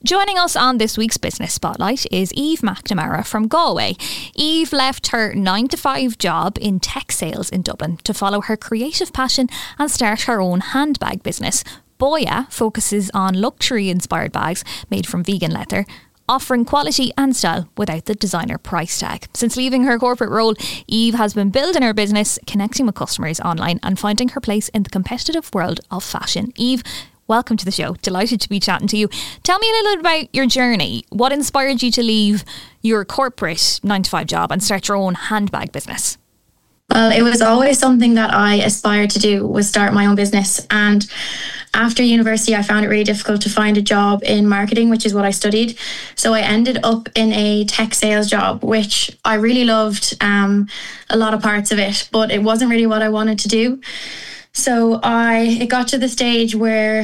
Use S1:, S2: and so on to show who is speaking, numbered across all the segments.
S1: Joining us on this week's Business Spotlight is Eve McNamara from Galway. Eve left her 9-to-5 job in tech sales in Dublin to follow her creative passion and start her own handbag business. Boya focuses on luxury-inspired bags made from vegan leather, offering quality and style without the designer price tag. Since leaving her corporate role, Eve has been building her business, connecting with customers online and finding her place in the competitive world of fashion. Eve, welcome to the show. Delighted to be chatting to you. Tell me a little bit about your journey. What inspired you to leave your corporate 9-to-5 job and start your own handbag business?
S2: Well, it was always something that I aspired to do, was start my own business. And after university, I found it really difficult to find a job in marketing, which is what I studied. So I ended up in a tech sales job, which I really loved, a lot of parts of it, but it wasn't really what I wanted to do. So it got to the stage where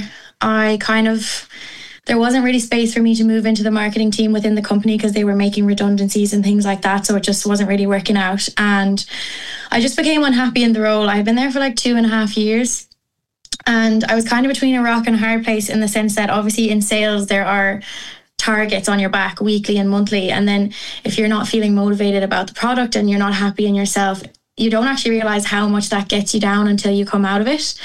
S2: there wasn't really space for me to move into the marketing team within the company because they were making redundancies and things like that. So it just wasn't really working out. And I just became unhappy in the role. I've been there for like 2.5 years. And I was kind of between a rock and a hard place in the sense that obviously in sales, there are targets on your back weekly and monthly. And then if you're not feeling motivated about the product and you're not happy in yourself, you don't actually realize how much that gets you down until you come out of it.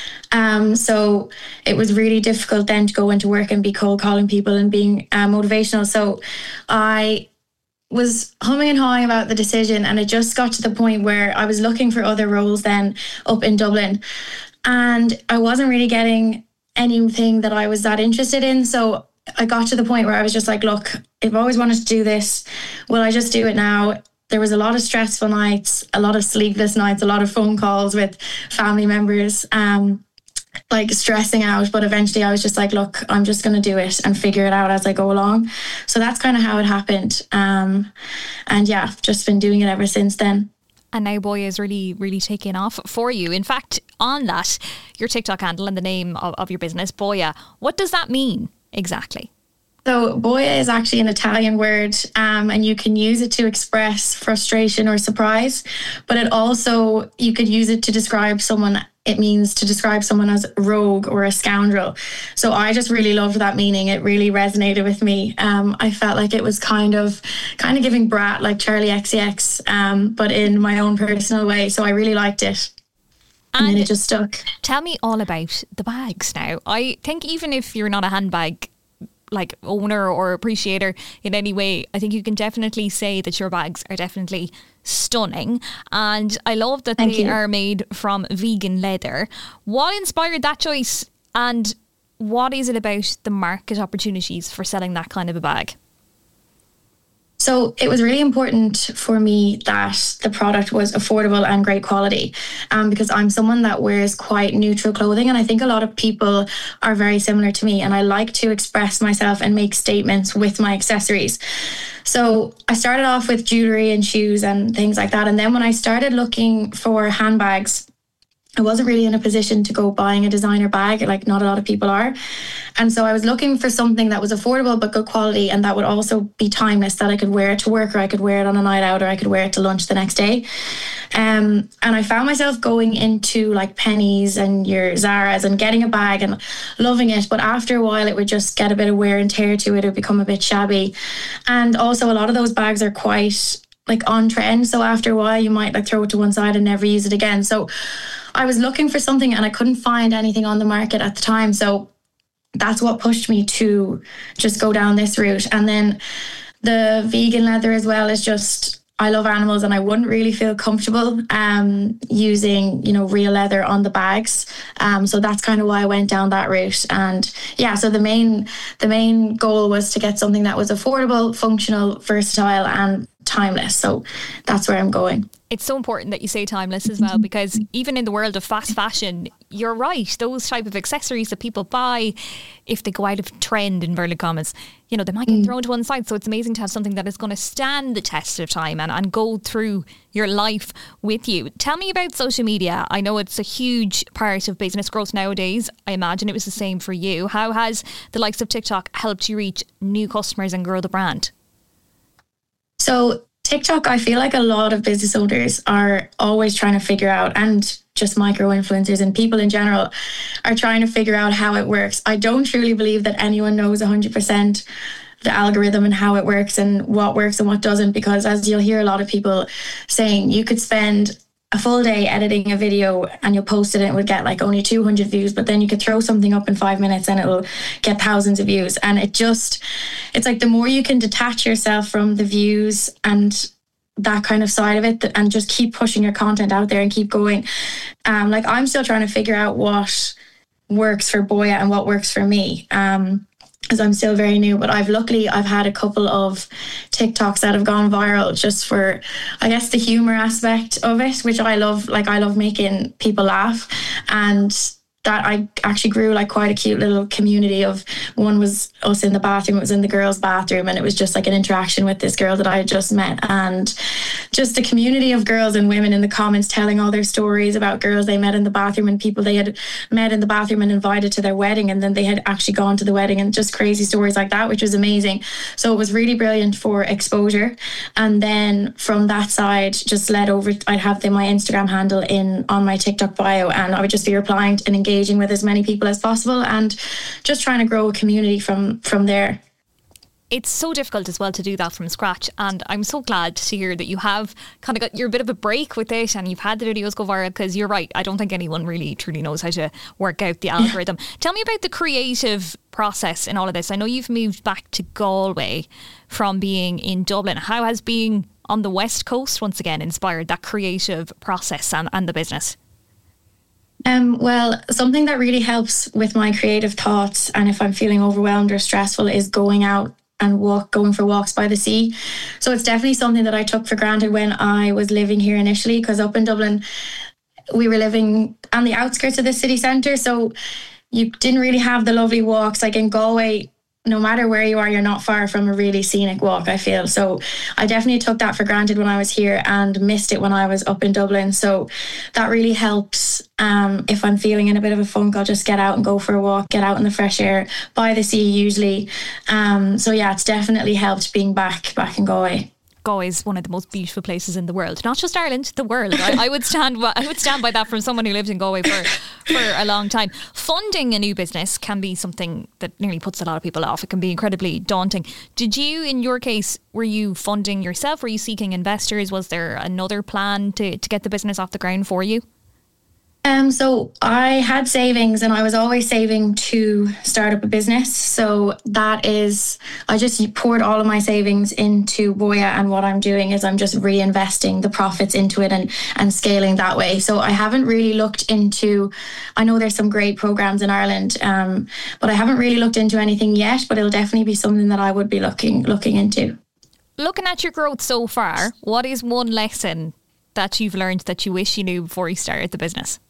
S2: So it was really difficult then to go into work and be cold calling people and being motivational. So I was humming and hawing about the decision, and it just got to the point where I was looking for other roles then up in Dublin, and I wasn't really getting anything that I was that interested in. So I got to the point where I was just like, look, I've always wanted to do this. Will I just do it now? There was a lot of stressful nights, a lot of sleepless nights, a lot of phone calls with family members, like stressing out. But eventually I was just like, look, I'm just going to do it and figure it out as I go along. So that's kind of how it happened. And yeah, I've just been doing it ever since then.
S1: And now Boya is really, really taking off for you. In fact, on that, your TikTok handle and the name of your business, Boya, what does that mean exactly?
S2: So boya is actually an Italian word, and you can use it to express frustration or surprise, but it also, you could use it to describe someone. It means to describe someone as rogue or a scoundrel. So I just really loved that meaning. It really resonated with me. I felt like it was kind of giving brat like Charlie XCX, but in my own personal way. So I really liked it. And then it just stuck.
S1: Tell me all about the bags now. I think even if you're not a handbag like owner or appreciator in any way, I think you can definitely say that your bags are definitely stunning, and I love that they are made from vegan leather. What inspired that choice, and what is it about the market opportunities for selling that kind of a bag?
S2: So it was really important for me that the product was affordable and great quality, because I'm someone that wears quite neutral clothing, and I think a lot of people are very similar to me, and I like to express myself and make statements with my accessories. So I started off with jewellery and shoes and things like that, and then when I started looking for handbags, I wasn't really in a position to go buying a designer bag, like not a lot of people are. And so I was looking for something that was affordable but good quality, and that would also be timeless, that I could wear it to work, or I could wear it on a night out, or I could wear it to lunch the next day. And I found myself going into like Pennies and your Zara's and getting a bag and loving it. But after a while, it would just get a bit of wear and tear to it. It would become a bit shabby. And also a lot of those bags are quite like on trend. So after a while, you might like throw it to one side and never use it again. So I was looking for something and I couldn't find anything on the market at the time. So that's what pushed me to just go down this route. And then the vegan leather as well is just, I love animals, and I wouldn't really feel comfortable using, real leather on the bags. So that's kind of why I went down that route. And yeah, so the main goal was to get something that was affordable, functional, versatile, and timeless. So that's where I'm going.
S1: It's so important that you say timeless as well, because even in the world of fast fashion, you're right, those type of accessories that people buy, if they go out of trend, in inverted commas, they might get thrown to one side. So it's amazing to have something that is going to stand the test of time and go through your life with you. Tell me about social media. I know it's a huge part of business growth nowadays. I imagine it was the same for you. How has the likes of TikTok helped you reach new customers and grow the brand?
S2: So TikTok, I feel like a lot of business owners are always trying to figure out, and just micro influencers and people in general are trying to figure out how it works. I don't truly believe that anyone knows 100% the algorithm and how it works and what doesn't, because as you'll hear a lot of people saying, you could spend a full day editing a video and you'll post it and it would get like only 200 views, but then you could throw something up in 5 minutes and it'll get thousands of views. And it's like the more you can detach yourself from the views and that kind of side of it and just keep pushing your content out there and keep going. Like I'm still trying to figure out what works for Boya and what works for me. Because I'm still very new, but I've had a couple of TikToks that have gone viral just for, I guess, the humor aspect of it, which I love. Like I love making people laugh, and that I actually grew like quite a cute little community of. One was us in the bathroom, it was in the girls' bathroom, and it was just like an interaction with this girl that I had just met, and just a community of girls and women in the comments telling all their stories about girls they met in the bathroom and people they had met in the bathroom and invited to their wedding, and then they had actually gone to the wedding, and just crazy stories like that, which was amazing. So it was really brilliant for exposure. And then from that side, just led over, I'd have my Instagram handle on my TikTok bio, and I would just be replying and engaging with as many people as possible and just trying to grow a community from there.
S1: It's so difficult as well to do that from scratch, and I'm so glad to hear that you have kind of got your bit of a break with it and you've had the videos go viral, because you're right, I don't think anyone really truly knows how to work out the algorithm. Tell me about the creative process in all of this. I know you've moved back to Galway from being in Dublin. How has being on the West Coast once again inspired that creative process and the business?
S2: Well, something that really helps with my creative thoughts and if I'm feeling overwhelmed or stressful is going out and going for walks by the sea. So it's definitely something that I took for granted when I was living here initially, because up in Dublin, we were living on the outskirts of the city centre. So you didn't really have the lovely walks. Like in Galway, no matter where you are, you're not far from a really scenic walk, I feel. So I definitely took that for granted when I was here and missed it when I was up in Dublin. So that really helps. If I'm feeling in a bit of a funk, I'll just get out and go for a walk, get out in the fresh air by the sea usually. So yeah, it's definitely helped being back in Galway.
S1: Galway is one of the most beautiful places in the world, not just Ireland, the world. I would stand by that from someone who lived in Galway for a long time. Funding a new business can be something that nearly puts a lot of people off. It can be incredibly daunting. Did you, in your case, were you funding yourself? Were you seeking investors? Was there another plan to get the business off the ground for you?
S2: So I had savings, and I was always saving to start up a business. So I just poured all of my savings into Boya, and what I'm doing is I'm just reinvesting the profits into it and scaling that way. So I haven't really looked into, I know there's some great programs in Ireland, but I haven't really looked into anything yet, but it'll definitely be something that I would be looking into.
S1: Looking at your growth so far, what is one lesson that you've learned that you wish you knew before you started the business?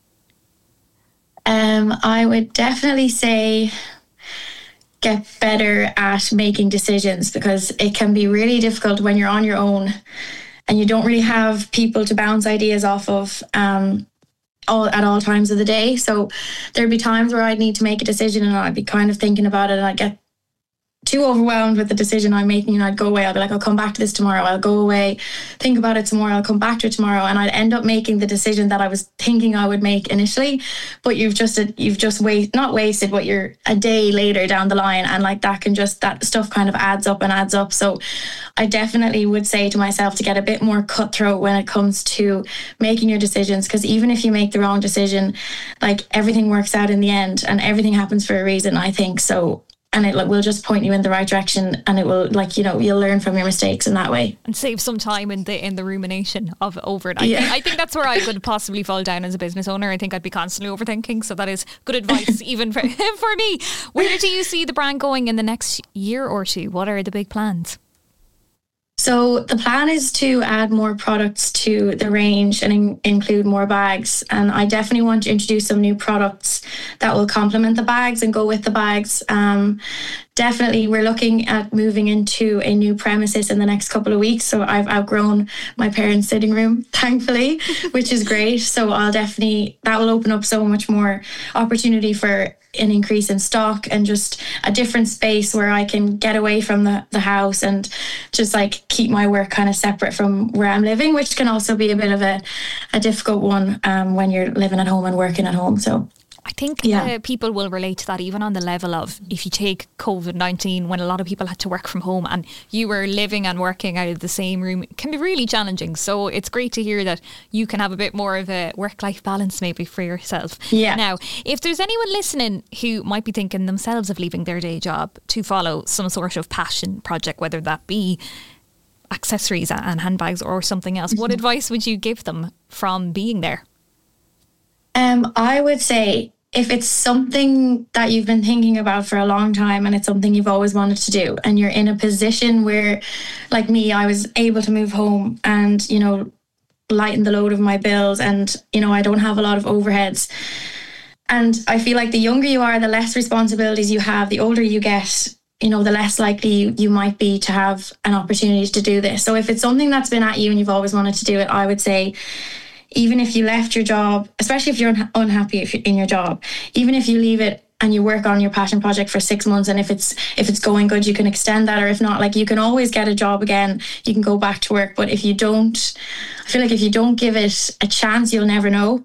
S2: I would definitely say get better at making decisions, because it can be really difficult when you're on your own and you don't really have people to bounce ideas off of at all times of the day. So there'd be times where I'd need to make a decision and I'd be kind of thinking about it and I'd get too overwhelmed with the decision I'm making, and I'd go away. I'll be like, I'll come back to this tomorrow. I'll go away, think about it tomorrow. I'll come back to it tomorrow, and I'd end up making the decision that I was thinking I would make initially. But you've just not wasted, but you're a day later down the line, and like that stuff kind of adds up. So I definitely would say to myself to get a bit more cutthroat when it comes to making your decisions, because even if you make the wrong decision, like everything works out in the end, and everything happens for a reason, I think. So. And it will just point you in the right direction, and it will, you'll learn from your mistakes in that way.
S1: And save some time in the rumination over it.
S2: Yeah.
S1: I think that's where I could possibly fall down as a business owner. I think I'd be constantly overthinking. So that is good advice even for me. Where do you see the brand going in the next year or two? What are the big plans?
S2: So the plan is to add more products to the range and include more bags. And I definitely want to introduce some new products that will complement the bags and go with the bags. definitely we're looking at moving into a new premises in the next couple of weeks. So I've outgrown my parents' sitting room, thankfully, which is great. So that will open up so much more opportunity for an increase in stock and just a different space where I can get away from the house and just like keep my work kind of separate from where I'm living, which can also be a bit of a difficult one when you're living at home and working at home. So
S1: I think people will relate to that, even on the level of if you take COVID-19, when a lot of people had to work from home and you were living and working out of the same room, it can be really challenging. So it's great to hear that you can have a bit more of a work-life balance maybe for yourself.
S2: Yeah.
S1: Now, if there's anyone listening who might be thinking themselves of leaving their day job to follow some sort of passion project, whether that be accessories and handbags or something else, what advice would you give them from being there?
S2: I would say if it's something that you've been thinking about for a long time and it's something you've always wanted to do and you're in a position where, like me, I was able to move home and, lighten the load of my bills and, I don't have a lot of overheads. And I feel like the younger you are, the less responsibilities you have, the older you get, the less likely you might be to have an opportunity to do this. So if it's something that's been at you and you've always wanted to do it, I would say, even if you left your job, especially if you're unhappy in your job, even if you leave it and you work on your passion project for 6 months, and if it's going good, you can extend that, or if not, like you can always get a job again, you can go back to work. But if you don't, I feel like if you don't give it a chance, you'll never know.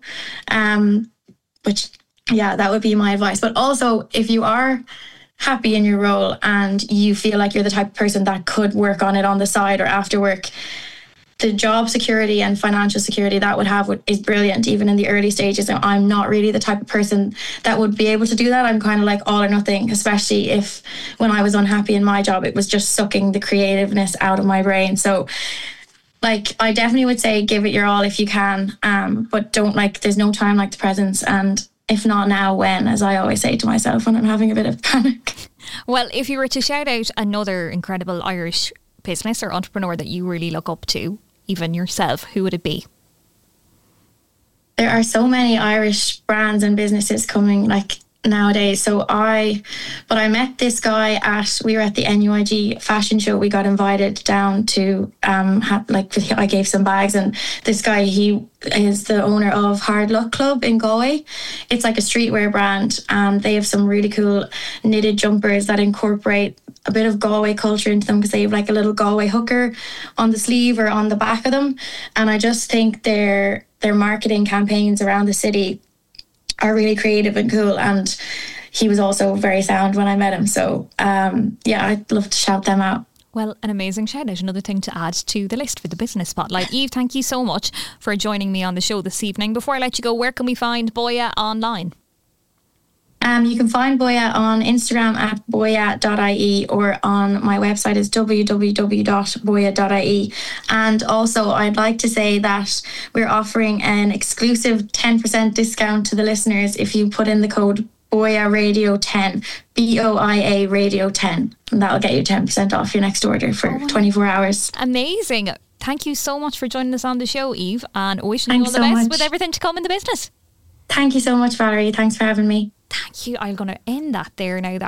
S2: That would be my advice. But also, if you are happy in your role and you feel like you're the type of person that could work on it on the side or after work, the job security and financial security that would have is brilliant, even in the early stages. I'm not really the type of person that would be able to do that. I'm kind of like all or nothing, especially if when I was unhappy in my job, it was just sucking the creativeness out of my brain. So like, I definitely would say give it your all if you can, but don't there's no time like the present. And if not now, when, as I always say to myself when I'm having a bit of panic.
S1: Well, if you were to shout out another incredible Irish business or entrepreneur that you really look up to, even yourself, who would it be?
S2: There are so many Irish brands and businesses coming nowadays. So I met this guy we were at the NUIG fashion show. We got invited down to I gave some bags, and this guy, he is the owner of Hard Luck Club in Galway. It's like a streetwear brand, and they have some really cool knitted jumpers that incorporate a bit of Galway culture into them, because they have like a little Galway hooker on the sleeve or on the back of them. And I just think their marketing campaigns around the city are really creative and cool. And he was also very sound when I met him. So I'd love to shout them out.
S1: Well, an amazing shout out. Another thing to add to the list for the Business Spotlight. Eve, thank you so much for joining me on the show this evening. Before I let you go, where can we find Boya online?
S2: You can find Boya on Instagram at boya.ie, or on my website is www.boya.ie. And also, I'd like to say that we're offering an exclusive 10% discount to the listeners if you put in the code Boya Radio 10, BOIA Radio 10, and that'll get you 10% off your next order for 24 hours.
S1: Amazing. Thank you so much for joining us on the show, Eve, and wishing you all the best with everything to come in the business.
S2: Thank you so much, Valerie. Thank you for having me.
S1: Thank you. I'm going to end that there now.